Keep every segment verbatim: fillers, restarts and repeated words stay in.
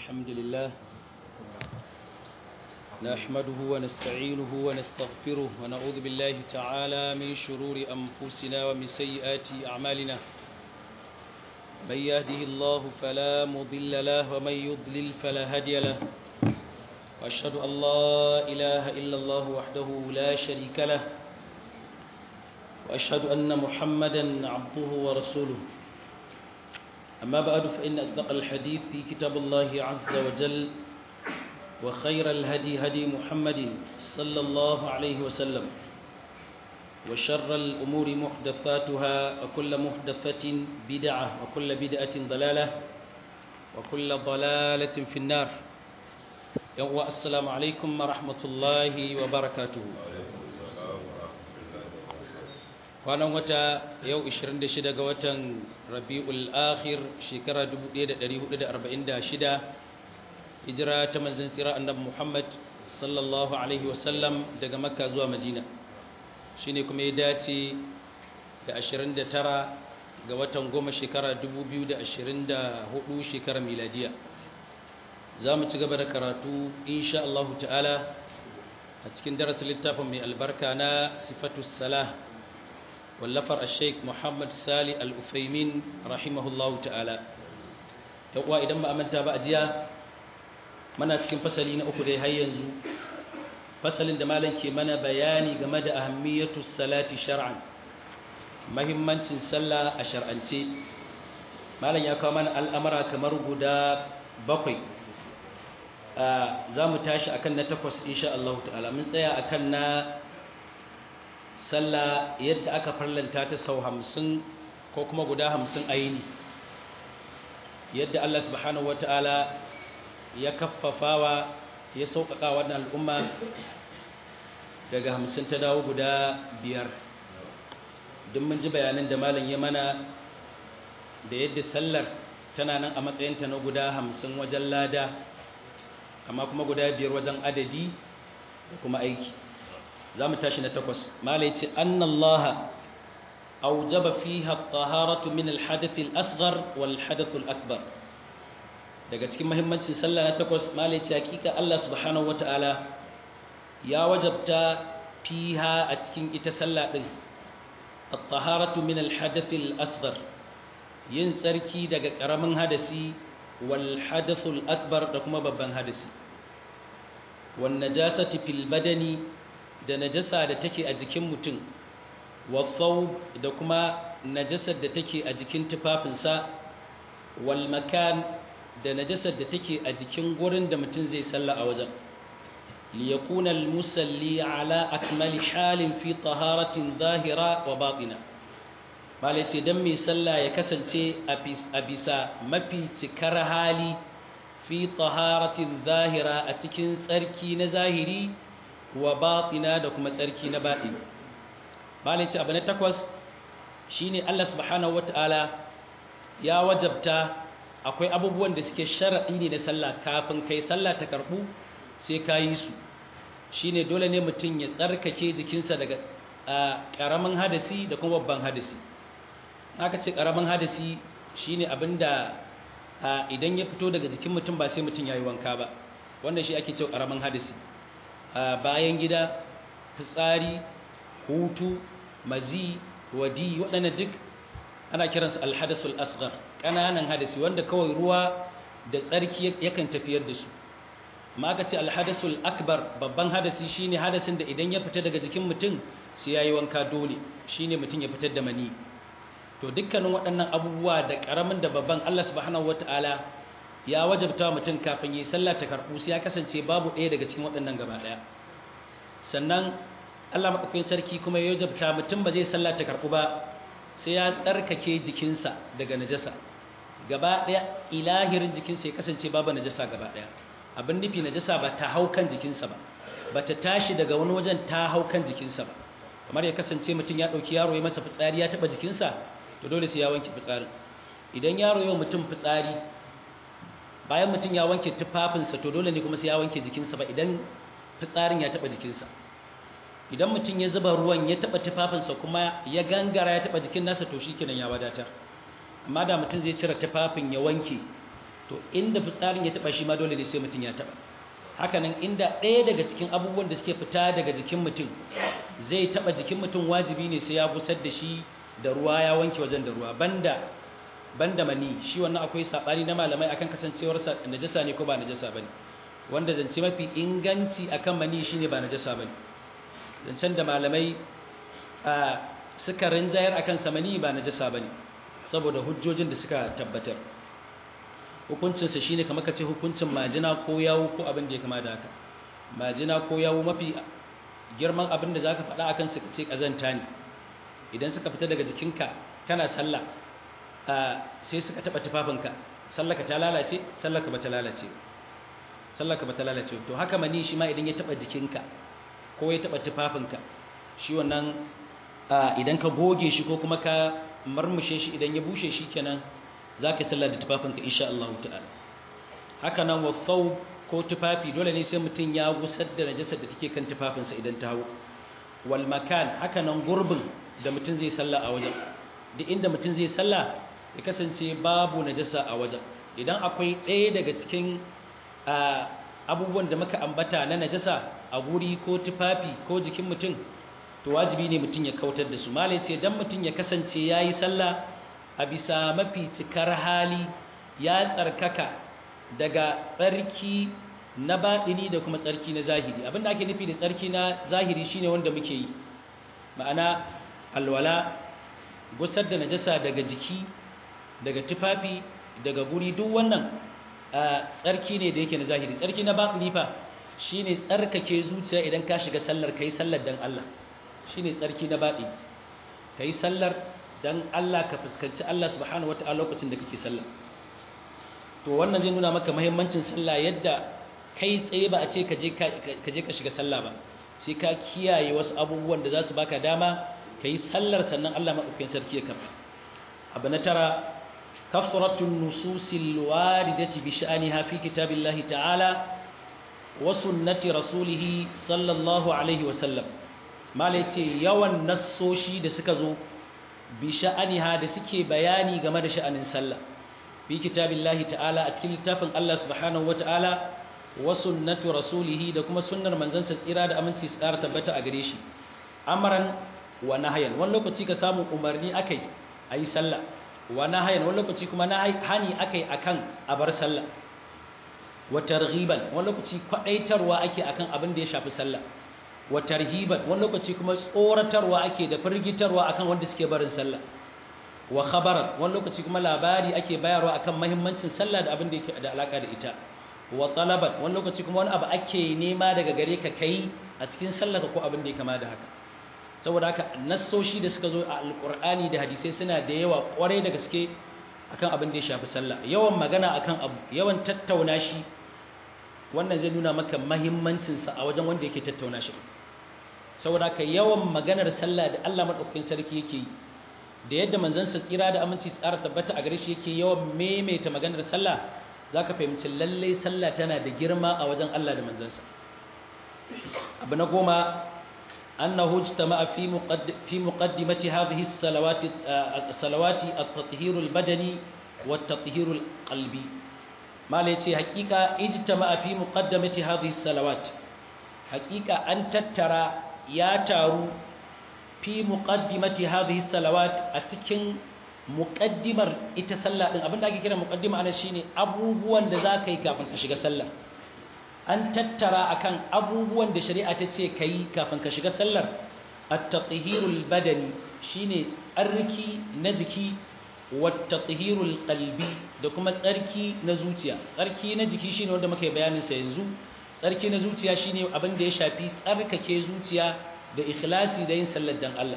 الحمد لله نحمده ونستعينه ونستغفره ونعوذ بالله تعالى من شرور أنفسنا ومن سيئات أعمالنا من يهده الله فلا مضل له ومن يضلل فلا هادي له وأشهد أن لا إله إلا الله وحده لا شريك له وأشهد أن محمدا عبده ورسوله أما بعد فإن أصدق الحديث في كتاب الله عز وجل وخير الهدي هدي محمد صلى الله عليه وسلم وشر الأمور محدثاتها وكل محدثة بدعة وكل بدعة ضلالة وكل ضلالة في النار يوم السلام عليكم ورحمة الله وبركاته kwanan wata yau ishirin da shida ga watan Rabiul Akhir shekara dubu ɗaya da ɗari hudu da arba'in da shida hijira ta manzon tsira annabi Muhammad sallallahu alaihi wasallam daga Makka zuwa Madina shine kuma ya dace da ashirin da tara ga watan goma shekara dubu biyu da ashirin da hudu shekarar miladiya zamu ci gaba da karatu insha Allah ta'ala a cikin darasin littafin mai albarka na sifatus salah wallafar al-sheikh Muhammad Sali al-Uthaymin rahimahullahu ta'ala yawa idan ba manta ba ajiya muna cikin fasali na uku dai har yanzu fasalin da malam ke mana bayani game da ahammiyatus salati shar'an muhimmancin sallah a shar'ance malam ya kawo mana al'amara kamar guda bakwai za mu tashi akan na takwas insha Allah ta'ala mun tsaya akan na sallah yadda aka farlanta ta sau hamsin ko kuma guda hamsin a yini yadda Allah subhanahu wata'ala ya kaffafawa ya sauƙaƙa wannan al'umma daga hamsin ta dawo guda biyar duk mun ji bayanan da malam ya mana da yadda sallar tana nan a matsayinta na guda hamsin wajen lada amma kuma guda biyar wajen adadi da kuma aiki za mu tashi na takwas malai ce annallaha aujaba fiha at-taharatu min al-hadath al-asghar wal hadath al-akbar daga cikin muhimmancin sallah na takwas malai ce hakika Allah subhanahu wataala ya wajabta fiha a cikin ita sallah din at-taharatu min al-hadath al-asghar yin tsarki daga karamin hadasi wal hadath al-akbar da kuma babban hadasi wan najasati fil badani da najasa da take a jikin mutum wathawb da kuma najasar da take a jikin tufafinsa wal makan da najasar da take a jikin gurin da mutum zai salla a wajen li yakuna al musalli ala akmali halin fi taharatin zahira wa batina malai ce dan mai salla ya kasance a bisa mafi cikar hali fi taharatin zahira a cikin tsarki na zahiri wa batina da kuma tsarki na baɗi malai ce abu na takwas shine Allah subhanahu wataala ya wajabta akwai abubuwan da suke sharadi ne na sallah kafin kai sallah ta karbu sai ka yi su shine dole ne mutum ya tsarkake jikinsa daga karamin hadasi da kuma babban hadasi aka ce karamin hadasi shine abinda idan ya fito daga jikin mutum ba sai mutum yayi wanka ba wannan shi ake cewa karamin hadasi bayan gida fitsari hutu mazi wadi waɗannan duk ana kiransu alhadasul asghar ƙananan hadasi wanda kawai ruwa da tsarki yakan tafiyar da su amma aka ce alhadasul akbar babban hadasi shine hadasin da idan ya fita daga jikin mutum sai yayi wanka dole shine mutum ya fitar da mani to dukkanin waɗannan abubuwa da ƙaramin da babban Allah subhanahu wataala ya wajabta mutum kafin yi sallah ta karɓu sai ya kasance babu ɗaya daga cikin waɗannan gaba ɗaya sannan Allah maɗaukakin sarki kuma ya wajabta mutum ba zai sallah ta karɓu ba sai ya tsarkake jikinsa daga najasa gaba ɗaya ilahirin jikinsa ya kasance babu najasa gaba ɗaya abin nufi najasa ba ta hau kan jikinsa ba ba ta tashi daga wani wajen ta hau kan jikinsa ba kamar ya kasance mutum ya ɗauki yaro ya masa fitsari ya taɓa jikinsa to dole sai ya wanke fitsarin idan yaro ya mutum fitsari bayan mutum ya wanke tufafinsa to dole ne kuma sai ya wanke jikinsa ba idan fitsarin ya taba jikinsa idan mutum ya zuba ruwan ya taba tufafinsa kuma ya gangara ya taba jikin nasa to shikenan ya wadatar amma da mutum zai cire tufafin ya wanke to inda fitsarin ya taba shi ma dole ne sai mutum ya taba hakanan inda ɗaya daga cikin abubuwan da suke fita daga jikin mutum zai taba jikin mutum wajibi ne sai ya busar da shi da ruwa ya wanke wajen da ruwa banda banda mani shi wannan akwai sabani na malamai akan kasancewar sa najasa ne ko ba najasa bane wanda zance mafi inganci akan mani shine ba najasa bane zancen da malamai a suka rinjayar akan sa mani ba najasa bane saboda hujjojin da suka tabbatar hukuncin sa shine kamar kace hukuncin majina ko yawo ko abin da ya kama da haka majina ko yawo mafi girman abin da zaka faɗa akan su kace kazanta ne idan suka fita daga jikinka kana sallah sai suka taba tufafinka sallaka ta lalace sallaka ba ta lalace sallaka ba ta lalace to haka mani shi ma idan ya taba jikinka ko ya taba tufafinka shi wannan idan ka goge shi ko kuma ka marmushe shi idan ya bushe shi kenan zaka sallar da tufafinka insha Allah ta'ala haka nan wa thawb ko tufafi dole ne sai mutun ya gusar da najasar da take kan tufafinsa idan ta hawo wal makan haka nan gurbin da mutun zai salla a wajen duk inda mutun zai salla ya kasance babu najasa a wajen idan akwai ɗaya daga cikin abubuwan da muka ambata na najasa a guri ko tufafi ko jikin mutum to wajibi ne mutum ya kautar da su malai ce dan mutum ya kasance yayi sallah a bisa mafi cikar hali ya tsarkaka daga tsarki na baɗini da kuma tsarki na zahiri abinda ake nufi da tsarki na zahiri shine wanda muke yi ma'ana alwala gusar da najasa daga jiki daga tufafi daga guri duk wannan tsarki ne da yake na zahiri tsarki na baɗini fa shine tsarkake zuciya idan ka shiga sallar kai sallar dan Allah shine tsarki na baɗi kai sallar dan Allah ka fuskanci Allah subhanahu wataala lokacin da kake sallah to wannan zai nuna maka muhimmancin sallah yadda kai tsaye ba a ce ka je ka je ka shiga sallah ba sai ka kiyaye wasu abubuwan da za su baka dama kai sallar sannan Allah madaukakin sarki ya karba abu na tara kafratun nususil waridati bi sha'aniha fi kitabillahi ta'ala wa sunnati rasulih sallallahu alaihi wa sallam malai ce yawan nassoshi da suka zo bi sha'aniha da suke bayani game da sha'anin sallah fi kitabillahi ta'ala a cikin littafin Allah subhanahu wa ta'ala wa sunnatu rasulih da kuma sunnar manzansa tsira da aminci su ƙara tabbata a gare shi amran wa nahyan wani lokaci ka samu umarni akai ayi sallah wa nahyan wani lokaci kuma hani akai akan a bar sallah wa targhiban wani lokaci kwadaitarwa ake akan abin da ya shafi sallah wa tarhiban wani lokaci kuma tsoratarwa ake da firgitarwa akan wanda suke barin sallah wa khabaran wani lokaci kuma labari ake bayarwa akan muhimmancin sallah da abin da yake da alaka da ita wa talaban wani lokaci kuma wani abu ake nema daga gare ka kai a cikin sallah ko abin da ya kama da haka saboda haka nassoshi da suka zo a alqur'ani da hadisai suna da yawa kwarai da gaske akan abin da ya shafi sallah yawan magana akan abu yawan tattauna shi wannan zai nuna maka muhimmancin sa a wajen wanda yake tattauna shi saboda haka yawan maganar sallah da Allah madaukakin sarki yake yi da yadda manzon sa tsira da aminci tsara tabbata a gare shi yake yawan maimaita maganar sallah zaka fahimci lalle sallah tana da girma a wajen Allah da manzon sa abu na goma annahu ijtama'a fi muqaddim fi muqaddimati hadhihi as-salawati as-salawati at-tathhir al-badani wat-tathhir al-qalbi malai ce hakika ijtama'a fi muqaddamati hadhihi as-salawat hakika an tattara ya taru fi muqaddimati hadhihi as-salawat a cikin muqaddimar ita sallah din abinda ake kira muqaddima ana shine abubuwan da zaka yi kafin ka shiga sallah an tattara akan abubuwan da shari'a ta ce kai kafin ka shiga sallar at-tathhirul badani shine tsarki na jiki wat-tathhirul qalbi da kuma tsarki na zuciya tsarki na jiki shine wanda muka yi bayanin sa yanzu tsarki na zuciya shine abin da ya shafi tsarkake zuciya da ikhlasi da yin sallar dan Allah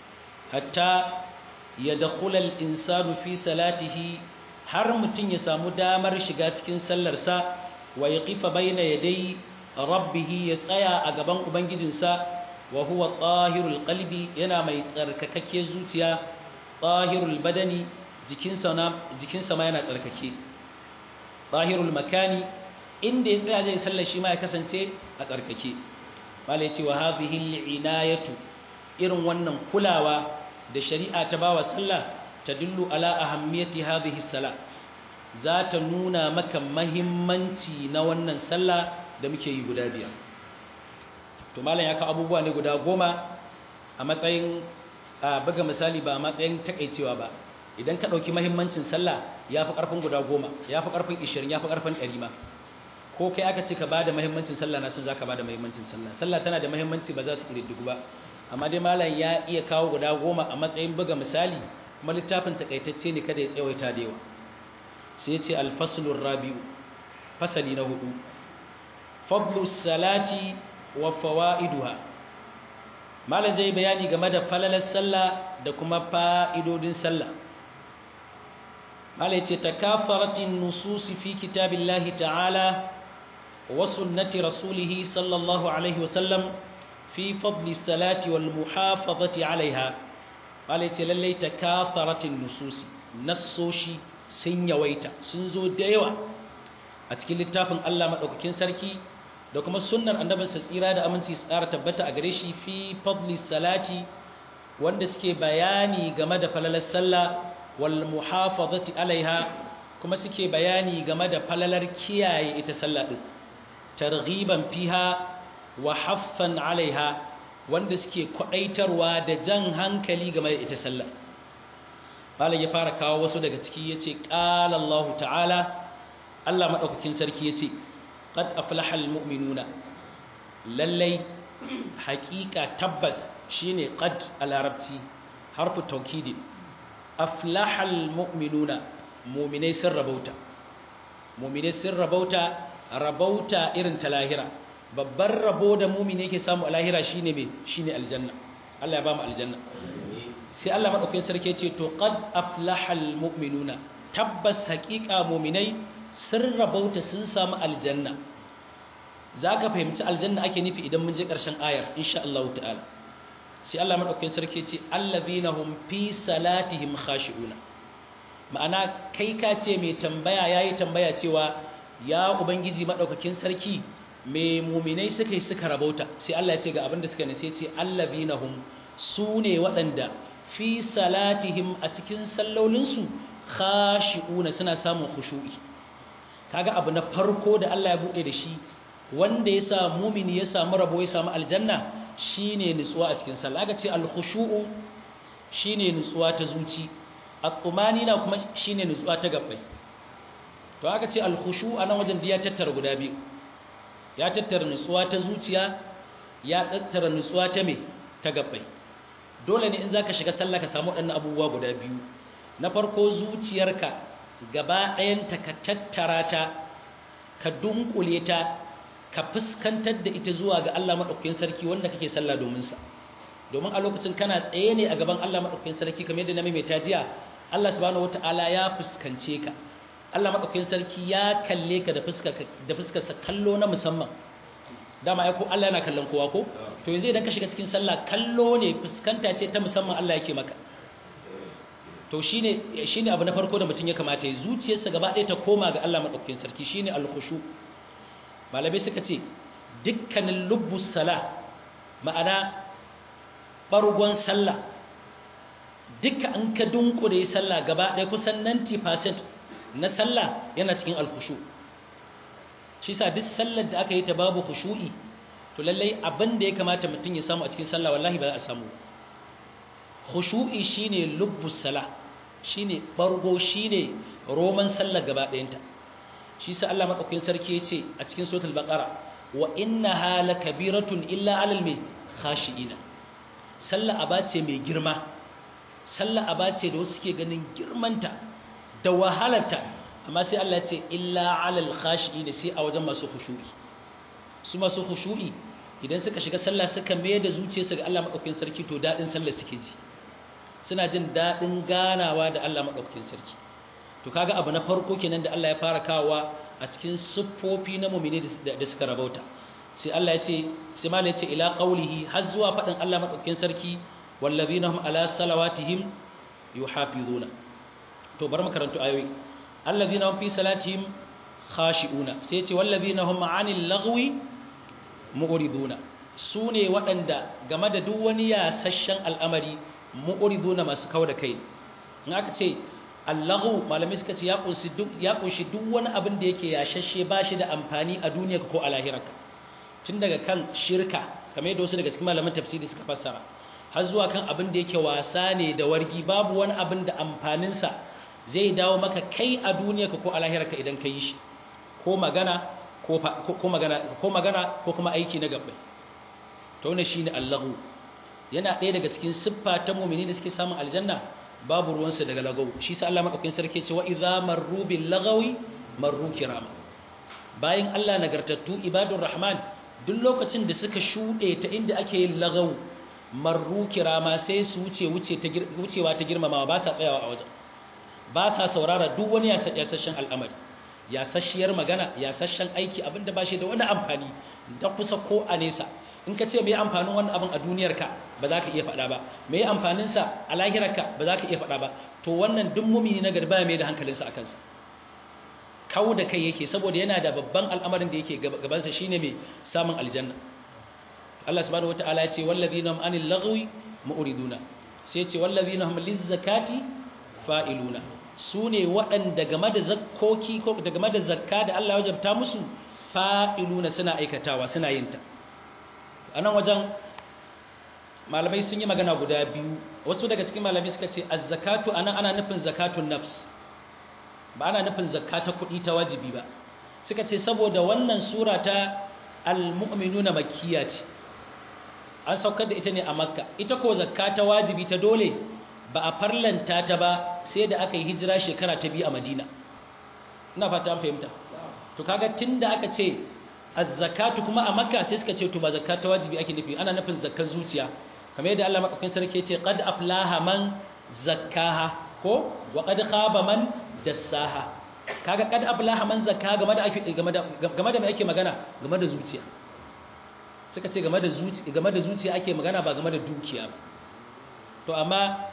hatta yadkhula al-insanu fi salatihi har mutun ya samu damar shiga cikin sallar sa wa yaqifa bayna yaday rabbih ya tsaya a gaban ubangijinsa wa huwa tahirul qalbi yana mai tsarkakakke zuciya tahirul badani jikinsa na jikinsa ma yana tsarkake tahirul makani inda ya tsaya zai sallar shi ma ya kasance a tsarkake malai ce wa hadhihi al-inayatu irin wannan kulawa da shari'a ta bawa sallah tadullu ala ahammiyati hadhihi salat za ta nuna maka mahimmanci na wannan sallah da muke yi guda biyar. To malam ya kawo abubuwa ne guda goma a matsayin a buga misali ba a matsayin takaicewa ba. Idan ka ɗauki mahimmancin sallah ya fi ƙarfin guda goma, ya fi ƙarfin ishirin, ya fi ƙarfin ɗari ma. Ko kai aka ce ka ba da mahimmancin sallah na sun za ka ba da mahimmancin sallah. Sallah tana da mahimmanci ba za su ƙididdigu ba. Amma dai malam ya iya kawo guda goma a matsayin buga misali, kuma littafin takaitacce ne kada ya tsawaita da yawa. Sai ya ce alfaslur rabi'u, fasali na hudu, fadlus salati wa fawaiduha. Malam zai bayani game da falalar sallah da kuma fa'idodin sallah. Malam ya ce takafaratin nususi fi kitabillahi ta'ala wa sunnati rasulih sallallahu alaihi wa sallam fi fadli salati wal muhafazati alaiha. Malam ya ce lalle takafaratin nususi, nassoshi sun yawaita, sun zo da yawa a cikin littafin Allah madaukakin sarki da kuma sunnar annabinsa tsira da aminci su ƙara tabbata a gare shi fi fadli salati, wanda suke bayani game da falalar sallah wal muhafazati alaiha, kuma suke bayani game da falalar kiyaye ita sallah din, targhiban fiha wa haffan alaiha, wanda suke kwadaitarwa da jan hankali game da ita sallah. Malam ya fara kawo wasu daga ciki yace qala Allah ta'ala, Allah madaukakin sarki yace qad aflaha almu'minuna, lallai haqiqa tabbas shine qad a larabci harfu tawkidi. Aflaha almu'minuna, mu'minai sun rabauta, mu'minai sun rabauta, rabauta irin ta lahira. Babbar rabo da mu'mini yake samu a lahira shine me shine aljanna. Allah ya ba mu aljanna. Sai Allah madaukakin sarki ya ce to qad aflahal mu'minuna, tabbas haqiqa mu'minai sun rabauta sun samu aljanna. Zaka fahimci aljanna ake nufi idan mun je ƙarshen ayar insha Allah ta'ala. Sai Allah madaukakin sarki ya ce allazina hum fi salatihim khashi'una. Ma'ana kai ka ce mai tambaya yayi tambaya cewa ya ubangiji madaukakin sarki me mu'minai suka yi suka rabauta. Sai Allah ya ce ga abin da suka ne, sai ya ce allazina hum, sune waɗanda fi salatihim a cikin sallolinsu khashi'una, suna samun khushu'i. Kaga abu na farko da Allah ya bude da shi wanda ya sa mumini ya samu rabo ya samu aljanna shine nutsuwa a cikin sallah. Aka ce al-khushu'u shine nutsuwa ta zuci, at-tumanina kuma shine nutsuwa ta gabbai. To aka ce al-khushu' anan wajen da ya tattara guda biyu, ya tattara nutsuwa ta zuciya, ya tattara nutsuwa ta me ta gabbai. Dole ne in zaka shiga sallah ka samu waɗannan abubuwa guda biyu. Na farko zuciyarka gaba ɗayanta ka tattara ta, ka dunkule ta, ka fuskantar da ita zuwa ga Allah madaukakin sarki wanda kake sallah domin sa. Domin a lokacin kana tsaye ne a gaban Allah madaukakin sarki, kamar yadda na mai tajiya, Allah subhanahu wataala ya fuskance ka. Allah madaukakin sarki ya kalle ka da fuskar da fuskar sa kallo na musamman. Dama ai ko Allah yana kallon kowa ko? To yanzu idan ka shiga cikin sallah kallo ne, fuskanta ce ta musamman Allah yake maka. To shine shine abu na farko da mutum ya kamata ya zuciyarsa gaba ɗaya ta koma ga Allah madaukakin sarki, shine al-khushu. Malamai suka ce dukkanin lubbus salah, ma'ana bargon sallah, duka an ka dunkure sallah gaba ɗaya kusan ninety percent na sallah yana cikin al-khushu. Shi sa duk sallar da aka yi ta babu khushu'i, to lallai abin da ya kamata mutum ya samu a cikin sallah wallahi ba za a samu. Khushu'i shine lubbus salah, shine bargo, shine roman sallar gaba ɗayanta. Shi sa Allah madaukakin sarki ya ce a cikin suratul baqara wa innaha lakabiratun illa alal khashi'ina. Sallah aba ce mai girma, sallah aba ce da wasu suke ganin girmanta da wahalarta, amma sai Allah ya ce illa alal khashi'ina, sai a wajen masu khushu'i. Su masu khushu'i idan suka shiga sallah suka mai da zuciyarsu ga Allah madaukakin sarki, to dadin sallah suke ji, suna jin dadin ganawa da Allah madaukakin sarki. To kaga abu na farko kenan da Allah ya fara kawowa a cikin siffofi na mu'mini da suka rabauta. Sai Allah ya ce, sai malai ya ce ila qaulihi, har zuwa fadin Allah madaukakin sarki wallazina hum ala salawatihim yuhafizuna. To bar mu karanto ayoyi. Allazina hum fi salatihim khashi'una, sai ya ce wallazina hum 'anil lagwi mu'riduna. Sune waɗanda game da duk wani yasasshen al'amari mu'riduna, masu kawo da kai. In aka ce allahu malamai suka ce ya kunshi duk ya kunshi duk wani abin da yake yashashe ba shi da amfani a duniya ko a lahirarka tun daga kan shirka kamar yadda wasu daga cikin malaman tafsiri suka fassara har zuwa kan abin da yake wasa ne da wargi babu wani abin da amfaninsa zai dawo maka kai a duniya ko a lahirarka idan ka yi shi ko magana ko ko magana ko magana ko kuma aiki na gabbai to wannan shine allahu yana ɗaya daga cikin siffa ta mu'mini da suke samun aljanna babu ruwansa daga lagaw shi sa Allah madaukakin sarki ce wa idza marru bil lagawi marru kirama bayan Allah nagartattu ibadur rahman duk lokacin da suka shude ta inda ake yin lagaw marru kirama sai su wuce wuce ta wucewa ta girmamawa ba sa tsayawa a wajen ba sa saurara duk wani yasashen al'amari yasasshiyar magana yasashen aiki abinda ba shi da wani amfani da kusa ko a nesa in ka ce me amfanin wannan abin a duniyarka ba za ka iya faɗa ba me amfaninsa a lahirarka ba za ka iya faɗa ba to wannan duk mumini na garba mai da hankalinsa a kansa kawo da kai yake saboda yana da babban al'amarin da yake gabansa shine mai samun aljanna Allah subhanahu wataala ya ce wallazina hum anil lagwi mu'riduna sai ya ce wallazina hum lizzakati fa'iluna sune waɗanda game da zakkoki ko da game da zakka da Allah ya wajabta musu fa'iluna suna aikatawa suna yin ta anan wajen malamai sun yi magana guda biyu wasu daga cikin malamai suka ce az-zakatu anan ana nufin zakatun nafs ba ana nufin zakka ta kuɗi ta wajibi ba suka ce saboda wannan sura ta al-mu'minuna makkiya ce an saukar da ita ne a makka ita ko zakka ta wajibi ta dole ba a farlanta ta ba sai da aka yi hijira shekara ta biyu a madina ina fata an fahimta to kaga tunda aka ce az-zakatu kuma a makka sai suka ce to ba zakka ta wajibi ake nufi ana nufin zakkar zuciya kamar yadda Allah madaukakin sarki ya ce qad aflaha man zakkaha ko wa qad khaba man dassaha kaga qad aflaha man zakkaha game da ake game da game da me ake magana game da zuciya suka ce game da zuciya game da zuciya ake magana ba game da dukiya ba to amma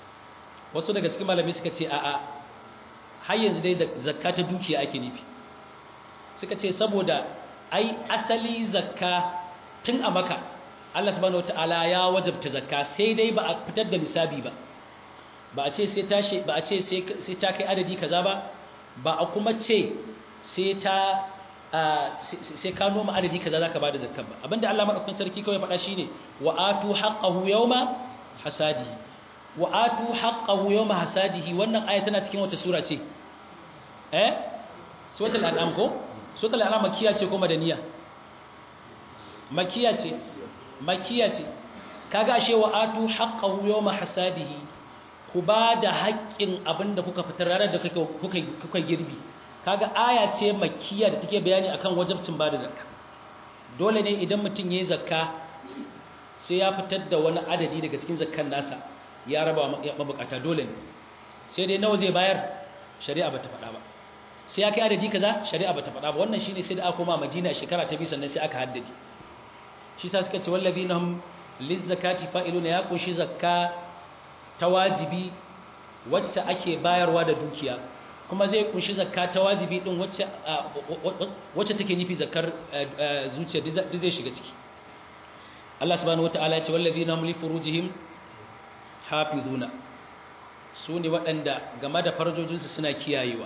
wasu daga cikin malamai suka ce a'a har yanzu dai da zakka ta dukiya ake nufi suka ce saboda ai asali zakka tun a maka Allah subhanahu wataala ya wajabta zakka sai dai ba a fitar da nisabi ba ba a ce sai ta ba a ce sai ta kai adadi kaza ba ba a kuma ce sai ta sai ka noma adadi kaza zaka bada zakka ba abinda Allah madaukakin sarki kawai faɗa shine wa atu haqqahu yawma hasadihi wa atu haqqahu yawma hasadihi wannan aya tana cikin wata sura ce eh suratul an'am ko suratul an'am makkiya ce ko madaniya makkiya ce makkiya ce kaga ashe wa atu haqqahu yawma hasadihi ku bada haƙƙin abinda kuka fitar ranar da kuka kuka kuka girbi kaga aya ce makkiya da take bayani akan wajibcin bada zakka dole ne idan mutum yayin zakka sai ya fitar da wani adadi daga cikin zakkan nasa ya raba mabukata dole ne sai dai nawa zai bayar shari'a bata faɗa ba sai ya kai adadi kaza shari'a bata faɗa ba wannan shine sai da aka koma Madina shekara ta biyu sannan sai aka haddade shi sa suka ce wallazina hum lizzakati fa'iluna ya kunshi zakka ta wajibi wacce ake bayarwa da dukiya kuma zai kunshi zakka ta wajibi din wacce wacce take nufi zakkar zuciya duk zai shiga ciki Allah subhanahu wataala ya ce wallazina hum li furujihim hafizuna sune waɗanda game da farjojinsu suna kiyayewa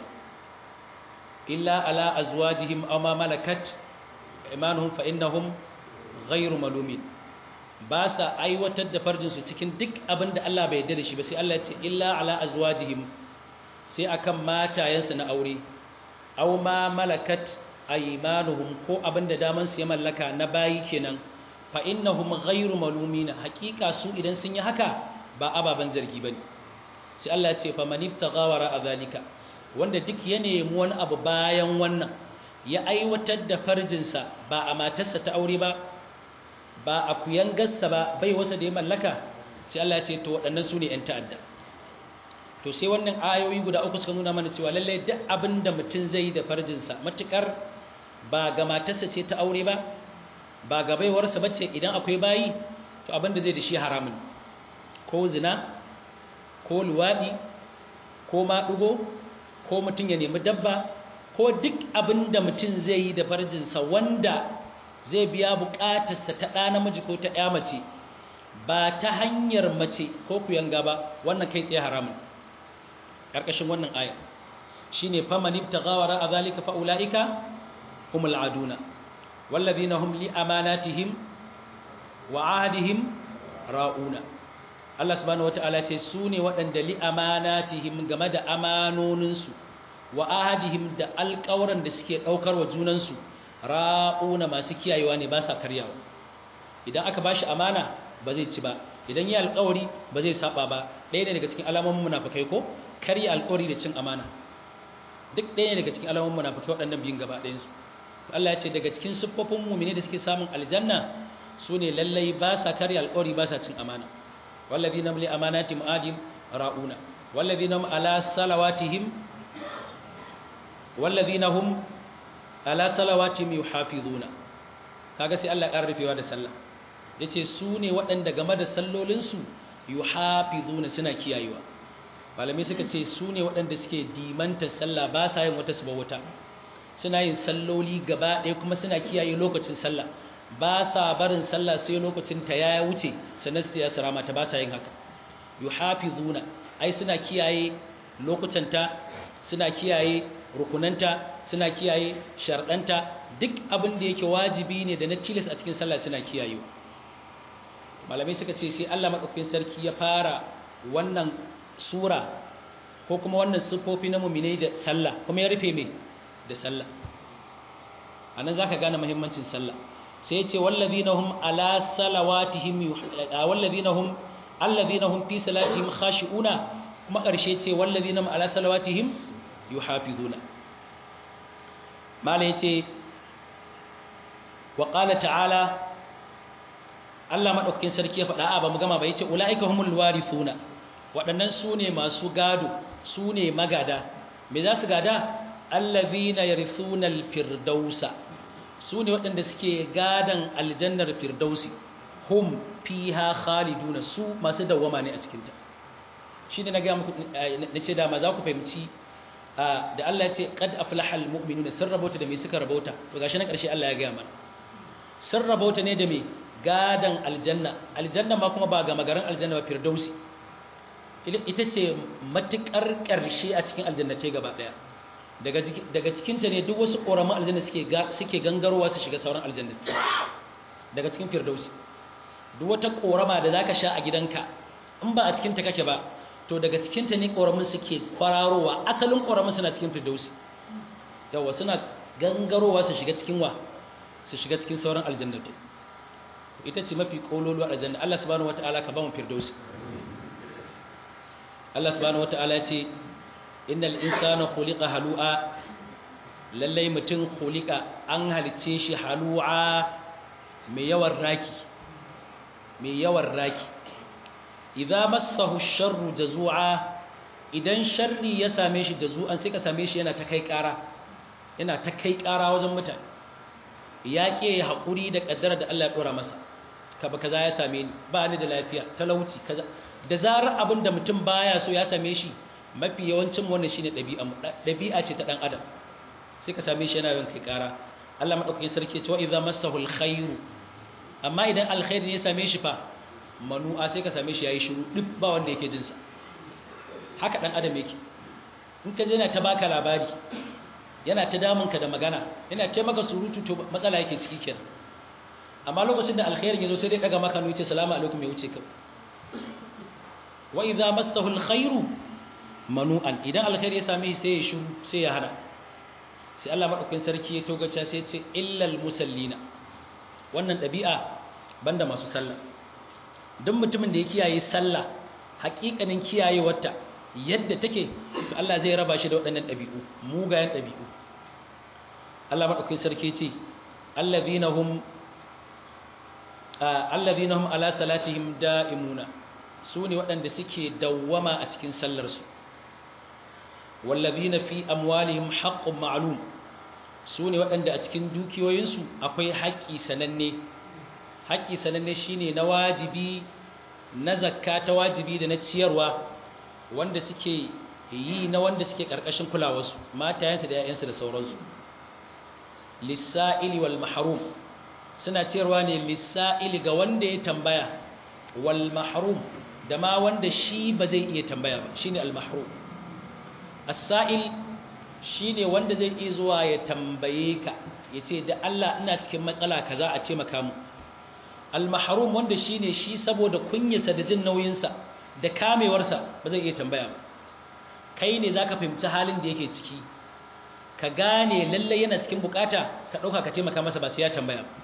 illa ala azwajihim aw ma malakat imanuhum fa innahum ghayru malumin ba sa aiwatar da farjinsu cikin duk abin da Allah bai yarda da shi ba sai Allah ya ce illa ala azwajihim sai akan matayensu na aure aw ma malakat aymanuhum ko abin da daman su ya mallaka na bayi kenan fa innahum ghayru malumina hakika su idan sun yi haka ba ababan zargi bane sai Allah ya ce fa manibtagha wara azalika wanda duk ya nemi wani abu bayan wannan ya aiwatar da farjinsa ba a matarsa ta aure ba ba a kuyangarsa ba bai wasa da ya mallaka sai Allah ya ce to waɗannan su ne 'yan ta'adda to sai wannan ayoyi guda uku suka nuna mana cewa lallai duk abin da mutum zai yi da farjinsa matukar ba ga matarsa ce ta aure ba ba ga baiwarsa bace idan akwai bayi to abin da zai da shi haramun ko zina ko luwaɗi ko maɗugo ko mutum ya nemi dabba ko duk abin da mutum zai yi da farjinsa wanda zai biya buƙatarsa ta ɗa namiji ko ta ƴa mace ba ta hanyar mace ko kuyanga ba wannan kai tsaye haramun karkashin wannan aya shine faman ibtagha wara zalika fa ulaika humul aduna wallazina hum li amanatihim wa ahdihim ra'una Allah subhanahu wataala ce su ne waɗanda li amanatihim game da amanoninsu wa ahdihim da alƙawaran da suke ɗaukar wa junansu ra'una masu kiyayewa ne ba sa karyawa idan aka bashi amana ba zai ci ba idan yi alƙawari ba zai saba ba ɗaya ne daga cikin alamomin munafikai ko karya alƙawari da cin amana duk ɗaya ne daga cikin alamomin munafikai waɗannan biyun gaba ɗayan su Allah ya ce daga cikin siffofin mu'mini da suke samun aljanna su ne lallai ba sa karya alƙawari ba sa cin amana wallazina li amanatihim adim ra'una wallazina ala salawatihim wallazina hum ala salawatihim yuhafizuna kaga sai Allah ya ƙara rufewa da sallah yace su ne waɗanda game da sallolinsu yuhafizuna suna kiyayewa malamai suka ce su ne waɗanda suke dimanta sallah ba sa yin wata suba wata suna yin salloli gaba ɗaya kuma suna kiyaye lokacin sallah ba sa barin sallah sai lokacin ta ya wuce sannan su ya sarama ta ba sa yin haka yuhafizuna ai suna kiyaye lokacanta suna kiyaye rukunanta suna kiyaye sharɗanta duk abin da yake wajibi ne da na tilas a cikin sallah suna kiyayewa malamai suka ce sai Allah madaukakin sarki ya fara wannan sura ko kuma wannan sifofi na mu'minai da sallah kuma ya rufe me da sallah anan zaka gane muhimmancin sallah sai ya ce wallazina hum ala salawatihim wallazina hum allazina hum fi salatihim khashi'una kuma karshe ce wallazina hum ala salawatihim yuhafizuna malai yace wa qala ta'ala Allah madaukakin sarki ya faɗa a ba mu gama ba yace ulaika humul warithuna waɗannan su ne masu gado su ne magada me za su gada allazina yarithuna alfirdausa su ne waɗanda suke gadan aljannar firdausi hum fiha khaliduna su masu dawwama ne a cikinta shine na ga muku nace da ma za ku fahimci da Allah ya ce qad aflahal mu'minuna sun rabauta da me suka rabauta to gashi na ƙarshe Allah ya ga mana sun rabauta ne da me gadan aljanna aljanna ma kuma ba ga magaran aljanna ba firdausi ita ce matukar ƙarshe a cikin aljannatai gaba daya daga daga cikin ta ne duk wasu ƙoramin aljanna suke suke gangarowa su shiga sauran aljannati daga cikin firdausi duk wata ƙorama da zaka sha a gidanka in ba a cikin ta kake ba to daga cikin ta ne ƙoramin suke kwararowa asalin ƙoramin suna cikin firdausi yawa suna gangarowa su shiga cikin wa su shiga cikin sauran aljannati ita ce mafi kololuwa aljanna Allah subhanahu wataala ka ba mu firdausi Allah subhanahu wataala ya ce innal insana khuliqa halu'a lallai mutum khuliqa an halice shi halu'a mai yawan raki mai yawan raki idza massahu sharru jazua idan sharri ya same shi jazu'an sai ka same shi yana ta kai ƙara yana ta kai ƙara wajen mutane ya ke haƙuri da ƙaddara da Allah ya ɗora masa kaba kaza ya same ni ba ni da lafiya talauci kaza da zarar abin da mutum baya so ya same shi mafi yawancin wannan shine ɗabi'a ɗabi'a ce ta ɗan adam sai ka same shi yana yawan kai ƙara Allah madaukakin sarki ya ce wa idza massahu alkhairu amma idan alkhairi ne ya same shi fa manu'a sai ka same shi yayi shiru duk ba wanda yake jin sa haka ɗan adam yake in ka je yana ta baka labari yana ta damunka da magana yana ce maka surutu to matsala yake ciki kenan amma lokacin da alkhairin yazo sai dai daga maka nuce salamu alaikum ya wuce ka wa idza massahu alkhairu manu'an idan alkhairi ya same shi sai ya shiru sai ya hada sai Allah madaukakin sarki ya togace sai ya ce illal musallina wannan dabi'a banda masu sallah duk mutumin da ya kiyaye sallah haƙiƙanin kiyayewarta yadda take to Allah zai raba shi da waɗannan dabi'u mugayen dabi'u Allah madaukakin sarki ya ce allazina hum allazina hum ala salatihim da'imuna sune waɗanda suke dawwama a cikin sallarsu wallazina fi amwalihim haqqun ma'lum sune waɗanda a cikin dukiyoyinsu akwai haƙƙi sananne haƙƙi sananne shine na wajibi na zakka ta wajibi da na ciyarwa wanda suke yi na wanda suke ƙarƙashin kulawarsu matayensu da 'ya'yansu da sauransu lissa'ili wal mahrum suna ciyarwa ne lissa'ili ga wanda ya tambaya wal mahrum da ma wanda shi ba zai iya tambaya ba shine al mahrum as-sa'il shine wanda zai iya zuwa ya tambaye ka yace da Allah ina cikin matsala kaza a taimaka mu al-mahrum wanda shine shi saboda kunyarsa da jin nauyinsa da kamewarsa ba zai iya tambaya ba kai ne zaka fahimci halin da yake ciki ka gane lalle yana cikin bukata ka dauka ka taimaka masa ba sai ya tambaya ba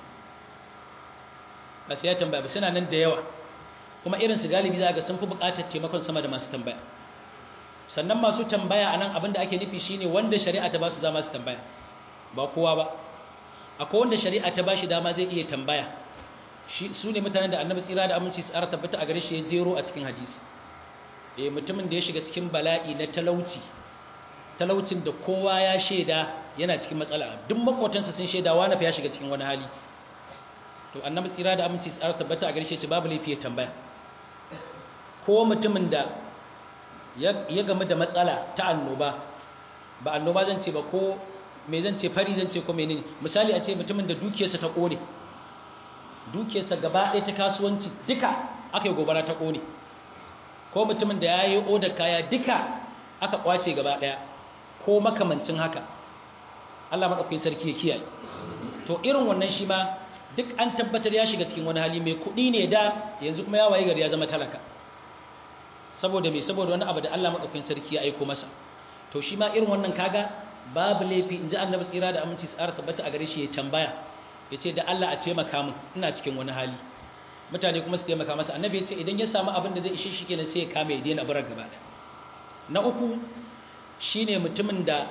ba sai ya tambaya ba suna nan da yawa kuma irin su galibi za ga sun fi bukatar taimakon sama da masu tambaya sannan masu tambaya anan abinda ake nufi shine wanda shari'a ta ba su dama su tambaya ba kowa ba akwai wanda shari'a ta ba shi dama zai iya tambaya shi su ne mutanen da annabi tsira da aminci tsara tabbata a gare shi ya jero a cikin hadisi eh mutumin da ya shiga cikin bala'i na talauci talaucin da kowa ya sheda yana cikin matsala duk makotansa sun sheda wani fa ya shiga cikin wani hali to annabi tsira da aminci tsara tabbata a gare shi ya ce babu laifi ya tambaya ko mutumin da ya game da matsala ta annoba ba annoba zan ce ba ko me zan ce fari zan ce ko menene misali a ce mutumin da dukiyarsa ta kone dukiyarsa gaba ɗaya ta kasuwanci duka aka yi gobara ta kone ko mutumin da ya yi odar kaya duka aka kwace gaba ɗaya ko makamancin haka Allah maɗaukakin sarki ya kiyaye to irin wannan shi ma duk an tabbatar ya shiga cikin wani hali mai kuɗi ne da yanzu kuma ya waye gari ya zama talaka saboda me saboda wani abu da Allah madaukakin sarki ya aika masa to shi ma irin wannan kaga babu laifi inji Annabi tsira da aminci tsara tabbata a gare shi ya tambaya yace da Allah a taimaka min ina cikin wani hali mutane kuma su taimaka masa Annabi yace idan ya samu abin da zai ishe shi kenan sai ya kame ya daina barar gaba ɗaya na uku shine mutumin da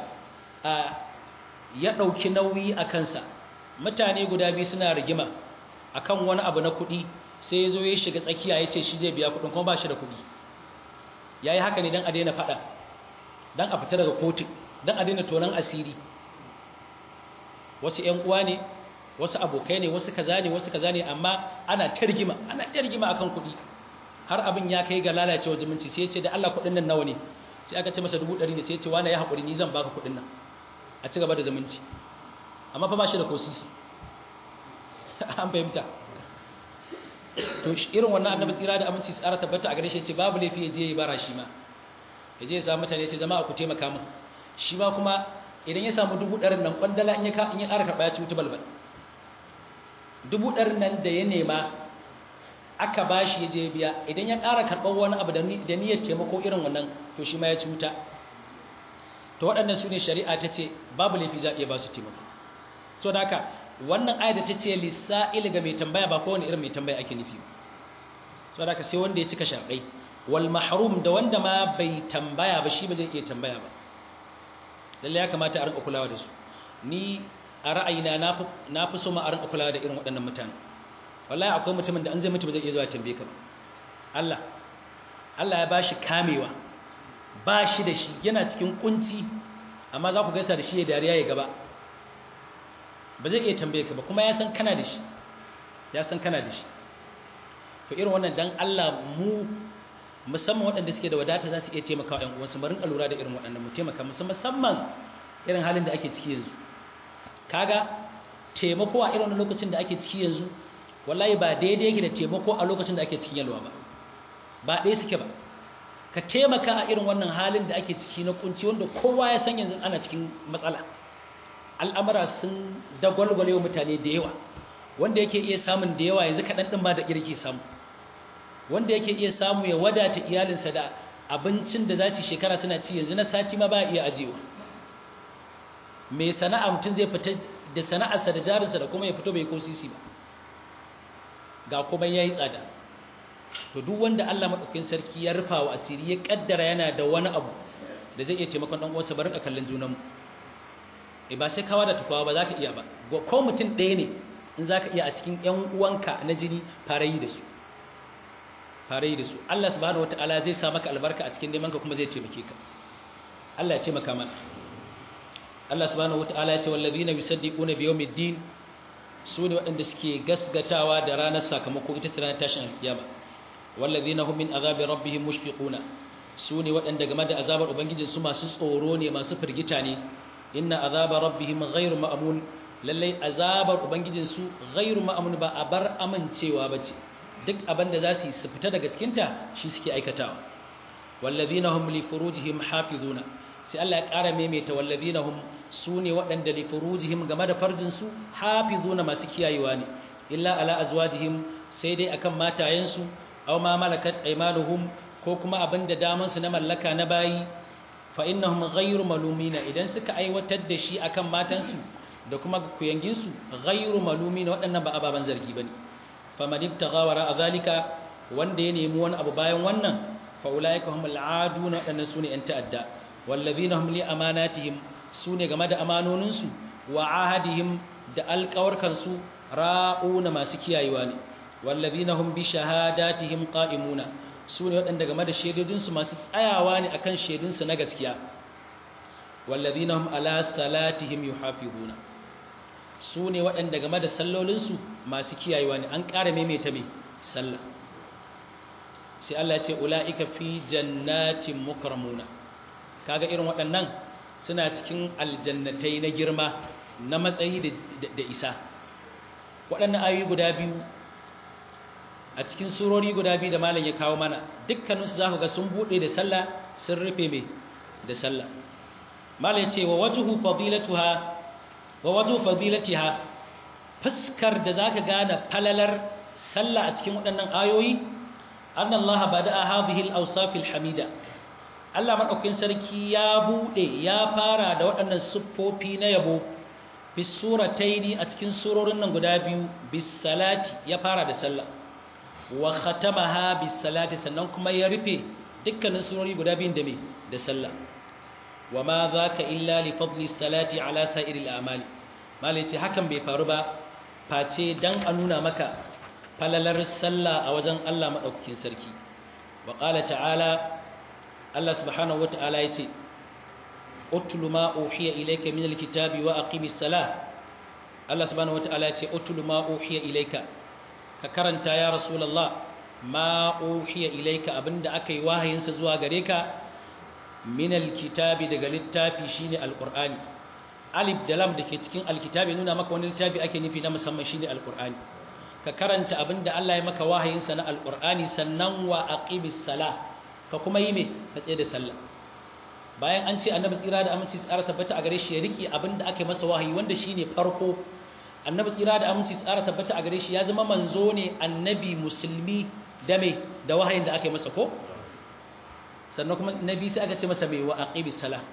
ya dauki nauyi a kansa mutane guda biyu suna rigima akan wani abu na kuɗi sai ya zo ya shiga tsakiya yace shi zai biya kuɗin kuma ba shi da kuɗi ya yi haka ne don a daina faɗa don a fita daga kotu don a daina tonon asiri wasu ‘yan uwa ne wasu abokai ne wasu kaza ne wasu kaza ne amma ana targima ana targima akan kuɗi har abin ya kai ga lalacewa zumunci sai ce da Allah kuɗin nan nawa ne sai aka ce masa dubu ɗari ne sai ce wani ya haƙuri ni zan baka kuɗin nan a ci gaba da zumunci amma fa ba shi da kosisi an fahimta to irin wannan annabi tsira da aminci tsara tabbata a gare shi ce babu laifi ya je ya bara shi ma ya je ya samu mutane ce jama'a ku taimaka min shi ma kuma idan ya samu dubu ɗarin nan kwandala in ya ka in ya ƙara karɓa ya ci wuta balbal dubu ɗarin nan da ya nema aka ba shi ya je biya idan ya ƙara karɓar wani abu da niyyar taimako irin wannan to shi ma ya ci wuta to waɗannan su ne shari'a ta ce babu laifi za a iya ba su taimako so da haka wannan ayat da ta ce lissa'il ga mai tambaya ba kowane irin mai tambaya ake nufi so da haka sai wanda ya cika sharɗai wal mahrum da wanda ma bai tambaya ba shi ba zai iya tambaya ba lalle ya kamata a rinka kulawa da su ni a ra'ayina na fi so ma a rinka kulawa da irin waɗannan mutane wallahi akwai mutumin da an zai mutu ba zai iya zuwa tambaye ka ba Allah Allah ya bashi kamewa ba shi da shi yana cikin kunci amma za ku gaisa da shi ya dariya ya gaba ba zai iya tambaye ka ba kuma ya san kana da shi ya san kana da shi to irin wannan dan Allah mu musamman waɗanda suke da wadata za su iya taimaka wa ƴan uwansu mu rinka lura da irin waɗannan mu taimaka musamman irin halin da ake ciki yanzu kaga taimako a irin lokacin da ake ciki yanzu wallahi ba daidai yake da taimako a lokacin da ake cikin yalwa ba ba ɗaya suke ba ka taimaka a irin wannan halin da ake ciki na kunci wanda kowa ya san yanzu ana cikin matsala al'amura sun dagwalgwale wa mutane da yawa wanda yake iya samun da yawa yanzu kaɗan ɗin ba da ƙirki samu wanda yake iya samu ya wadata iyalinsa da abincin da za su shekara suna ci yanzu na sati ma ba iya ajiyewa mai sana'a mutum zai fita da sana'arsa da jarinsa da kuma ya fito bai ko sisi ba ga kuma ya yi tsada to duk wanda Allah maɗaukakin sarki ya rufa wa asiri ya ƙaddara yana da wani abu da zai iya taimakon ɗan uwansa bari ka kallon junanmu e ba sai kawa da tukawa ba za ka iya ba ko mutum ɗaya ne in za ka iya a cikin ‘yan uwanka na jini fara yi da su fara yi da su Allah subhanahu wata'ala zai sa maka albarka a cikin nemanka kuma zai taimake ka Allah ya taimaka mana Allah subhanahu wata'ala ya ce wallazina yusaddiquna bi yawmiddin su ne waɗanda suke gasgatawa da ranar sakamako ita ce ranar tashin alkiyama wallazina hum min azabi rabbihim mushfiquna su ne waɗanda game da azabar ubangijin su masu tsoro ne masu firgita ne inna azaba rabbihim ghairu ma'mun lallai azabar ubangijin su ghairu ma'mun ba a bar amincewa bace duk abin da za su yi su fita daga cikin ta shi suke aikatawa wallazina hum li furujihim hafizuna sai Allah ya ƙara maimaita wallazina hum sune waɗanda li furujihim game da farjin su hafizuna masu kiyayewa ne illa ala azwajihim sai dai akan matayensu aw ma malakat aymanuhum ko kuma abinda daman su na mallaka na bayi fa innahum ghayru malumina idan suka aiwatar da shi akan matansu da kuma kuyangin su ghayru malumina waɗannan ba ababan zargi bane faman ibtagha wara zalika wanda ya nemi wani abu bayan wannan fa ulaika humul aaduna waɗannan sune yan ta'adda wallazina hum li amanatihim sune game da amanoninsu wa ahadihim da alƙawarkansu ra'una masu kiyayewa ne wallazina hum bi shahadatihim qa'imuna sune waɗanda game da shaidodinsu masu tsayawa ne akan shaidunsu na gaskiya wallazina hum ala salatihim yuhafizuna sune waɗanda game da sallolinsu masu kiyayewa ne an ƙara maimaita mai sallah sai Allah ya ce ulaika fi jannatin mukramuna kaga irin waɗannan suna cikin aljannatai na girma na matsayi da isa waɗannan ayoyi guda biyu a cikin surori guda biyu da malam ya kawo mana dukkaninsu za ku ga sun buɗe da sallah sun rufe mai da sallah malam ya ce wa wajhu fadilatuha wa wajhu fadilatiha fuskar da zaka gane falalar sallah a cikin waɗannan ayoyi anna Allah bada'a hadhihi al-awsaf al-hamida Allah madaukakin sarki ya bude ya fara da waɗannan siffofi na yabo fi surataini a cikin surorin nan guda biyu bis salati ya fara da sallah wa khatamaha bis salati sannan kuma ya rufe dukkanin surori guda biyun da me da sallah wa ma zaka illa li fadli salati ala sa'iril a'mali malai ce hakan bai faru ba face dan a nuna maka falalar sallah a wajen Allah madaukakin sarki wa qala ta'ala Allah subhanahu wata'ala yace utlu ma uhiya ilayka min alkitabi wa aqimis salah Allah subhanahu wata'ala yace utlu ma uhiya ilayka ka karanta ya rasulullah ma uhiya ilayka abinda akai wahayin sa zuwa gare ka min alkitabi daga littafi shine alqur'ani alif da lam dake cikin alkitabi nuna maka wani littafi ake nufi na musamman shine alqur'ani ka karanta abinda Allah ya maka wahayin sa na alqur'ani sannan wa aqimis salah ka kuma yi me ka tsaye da sallah bayan an ce annabi tsira da aminci tsara tabbata a gare shi ya riki abinda ake masa wahayi wanda shine farko annabi tsira da aminci tsara tabbata a gare shi ya zama manzo ne annabi musulmi da me da wahayin da ake masa ko sannan kuma nabi sai aka ce masa me wa aqibis salah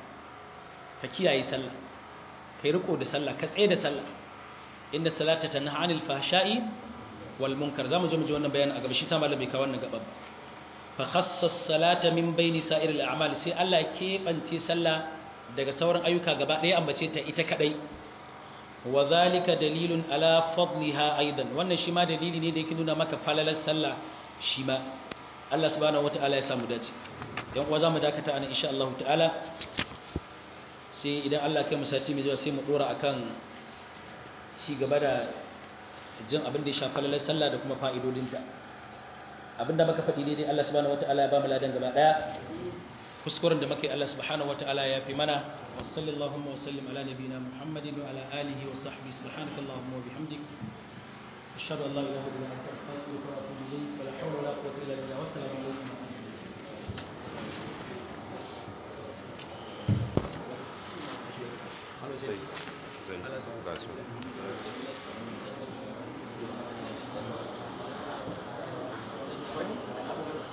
ka kiyaye sallah kai riko da sallah ka tsaye da sallah inna salata tanha anil fahsha'i wal munkar zamu zo mu ji wannan bayanin a gaba shi sa malami ka wannan gaba fa khassas salata min baini sa'iril a'mal sai Allah ya kebance sallah daga sauran ayyuka gaba ɗaya ambace ta ita kadai wa zalika dalilun ala fadliha aidan wannan shi ma dalili ne da yake nuna maka falalar sallah shi ma Allah subhanahu wataala ya samu dace dan uwa zamu dakata anan insha Allah ta'ala sai idan Allah kai mu sati mai zuwa sai mu dora akan ci gaba da jin abin da ya shafi falalar sallah da kuma fa'idodinta abinda muka faɗi daidai Allah subhanahu wataala ya ba mu ladan gaba daya kuskuren da muke Allah subhanahu wataala ya fi mana wa sallallahu wa sallim ala nabiyyina Muhammadin wa ala alihi wa sahbihi subhanakallahumma wa bihamdik ashhadu an la ilaha illa anta astaghfiruka wa atubu ilayk wa la hawla wa la quwwata illa billah wa assalamu alaykum Gracias.